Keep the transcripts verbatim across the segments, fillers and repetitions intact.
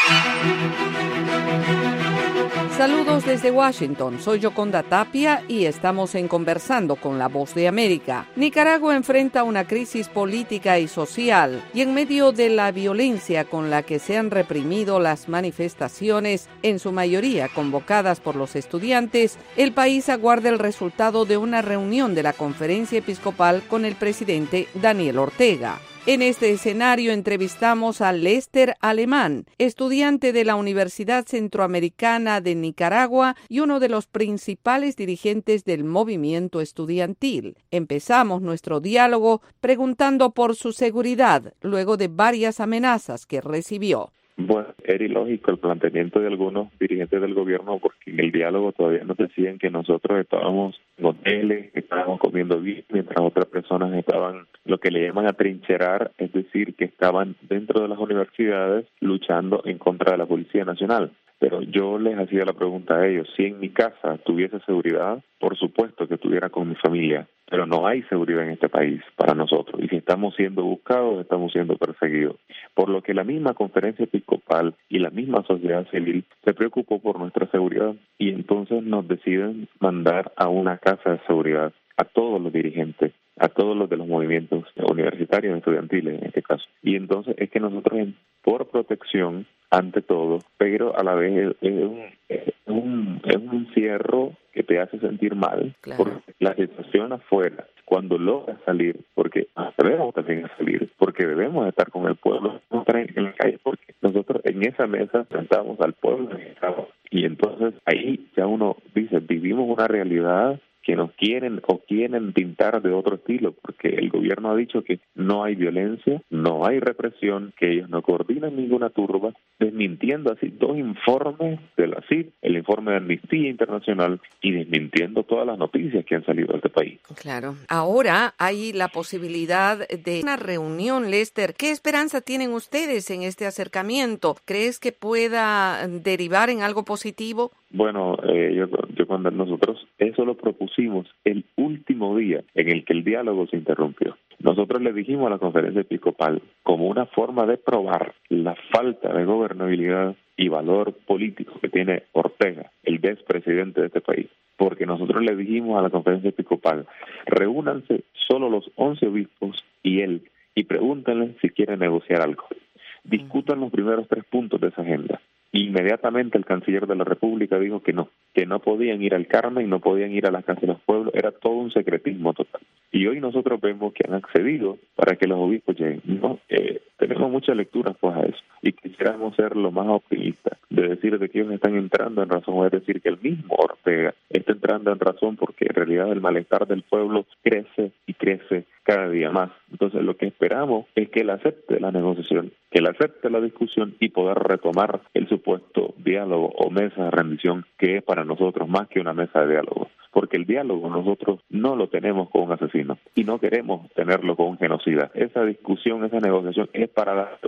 Saludos desde Washington, soy Yoconda Tapia y estamos en Conversando con la Voz de América. Nicaragua enfrenta una crisis política y social y en medio de la violencia con la que se han reprimido las manifestaciones, en su mayoría convocadas por los estudiantes, el país aguarda el resultado de una reunión de la Conferencia Episcopal con el presidente Daniel Ortega. En este escenario entrevistamos a Lester Alemán, estudiante de la Universidad Centroamericana de Nicaragua y uno de los principales dirigentes del movimiento estudiantil. Empezamos nuestro diálogo preguntando por su seguridad luego de varias amenazas que recibió. Bueno, era ilógico el planteamiento de algunos dirigentes del gobierno porque en el diálogo todavía nos decían que nosotros estábamos en hoteles, que estábamos comiendo bien, mientras otras personas estaban lo que le llaman atrincherar, es decir, que estaban dentro de las universidades luchando en contra de la Policía Nacional. Pero yo les hacía la pregunta a ellos, si en mi casa tuviese seguridad, por supuesto que estuviera con mi familia, pero no hay seguridad en este país para nosotros. Y si estamos siendo buscados, estamos siendo perseguidos. Por lo que la misma Conferencia Episcopal y la misma sociedad civil se preocupó por nuestra seguridad y entonces nos deciden mandar a una casa de seguridad a todos los dirigentes, a todos los de los movimientos universitarios, estudiantiles en este caso. Y entonces es que nosotros, por protección, ante todo, pero a la vez es un, es un, es un encierro que te hace sentir mal, claro. Porque la situación afuera, cuando logras salir, porque debemos también salir, porque debemos estar con el pueblo, no estar en la calle, porque nosotros en esa mesa sentamos al pueblo y entonces ahí ya uno dice, vivimos una realidad que nos quieren o quieren pintar de otro estilo, porque el gobierno ha dicho que no hay violencia, no hay represión, que ellos no coordinan ninguna turba, desmintiendo así dos informes de la C I D, el informe de Amnistía Internacional, y desmintiendo todas las noticias que han salido de este país. Claro. Ahora hay la posibilidad de una reunión, Lester. ¿Qué esperanza tienen ustedes en este acercamiento? ¿Crees que pueda derivar en algo positivo? Bueno, eh, yo, yo cuando nosotros eso lo propusimos el último día en el que el diálogo se interrumpió. Nosotros le dijimos a la Conferencia Episcopal, como una forma de probar la falta de gobernabilidad y valor político que tiene Ortega, el expresidente de este país, porque nosotros le dijimos a la Conferencia Episcopal, reúnanse solo los once obispos y él, y pregúntenle si quieren negociar algo. Discutan los primeros tres puntos de esa agenda. Inmediatamente el canciller de la República dijo que no, que no podían ir al Carmen, no podían ir a la Casa de los Pueblos, era todo un secretismo total. Y hoy nosotros vemos que han accedido para que los obispos lleguen. No, eh, tenemos muchas lecturas pues a eso y quisiéramos ser lo más optimistas, de decir de que ellos están entrando en razón, es decir, que el mismo Ortega está entrando en razón porque en realidad el malestar del pueblo crece y crece cada día más. Entonces lo que esperamos es que él acepte la negociación, que él acepte la discusión y poder retomar el supuesto diálogo o mesa de rendición que es para nosotros más que una mesa de diálogo. Porque el diálogo nosotros no lo tenemos con un asesino y no queremos tenerlo con un genocida. Esa discusión, esa negociación es para dar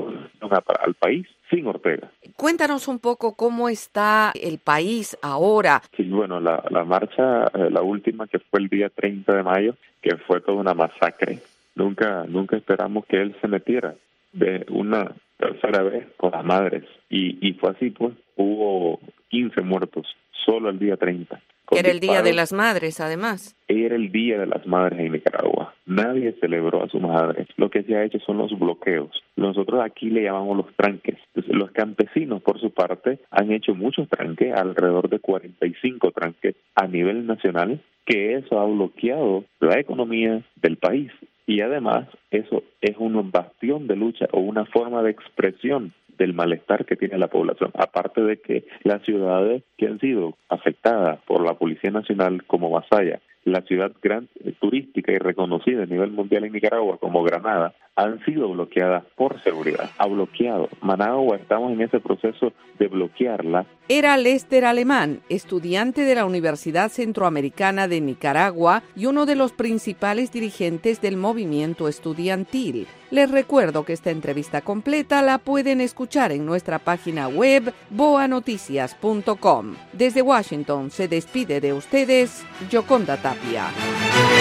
al país sin Ortega. Cuéntanos un poco cómo está el país ahora. Sí, bueno, la, la marcha, la última que fue el día treinta de mayo, que fue toda una masacre. Nunca, nunca esperamos que él se metiera de una tercera vez con las madres. Y, y fue así, pues, hubo quince muertos solo el día treinta. Era el Día de las Madres, además. Era el Día de las Madres en Nicaragua. Nadie celebró a su madre. Lo que se ha hecho son los bloqueos. Nosotros aquí le llamamos los tranques. Entonces, los campesinos, por su parte, han hecho muchos tranques, alrededor de cuarenta y cinco tranques a nivel nacional, que eso ha bloqueado la economía del país. Y además, eso es un bastión de lucha o una forma de expresión del malestar que tiene la población, aparte de que las ciudades que han sido afectadas por la Policía Nacional como Masaya, la ciudad gran, turística y reconocida a nivel mundial en Nicaragua como Granada, han sido bloqueadas por seguridad. Ha bloqueado. Managua, estamos en ese proceso de bloquearla. Era Lester Alemán, estudiante de la Universidad Centroamericana de Nicaragua y uno de los principales dirigentes del movimiento estudiantil. Les recuerdo que esta entrevista completa la pueden escuchar en nuestra página web boa noticias punto com. Desde Washington se despide de ustedes Yoconda Tapia.